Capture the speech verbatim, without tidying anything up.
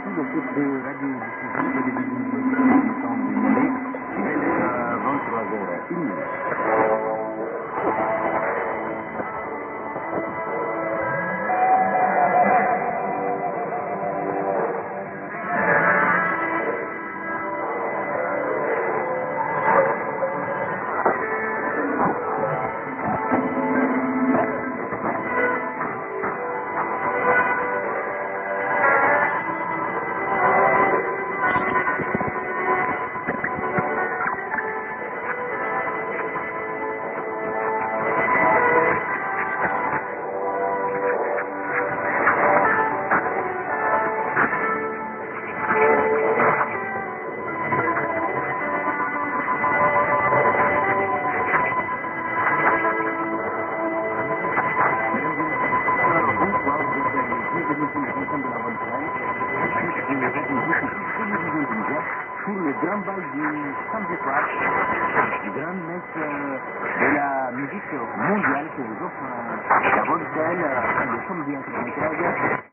le site de radiodiffusion télévision du temps du Mali. Il est vingt-trois heures trente. Pour le grand bal du samedi soir, grande messe euh, de la musique mondiale que vous offre euh, la bonne salle, euh, le samedi entre métrage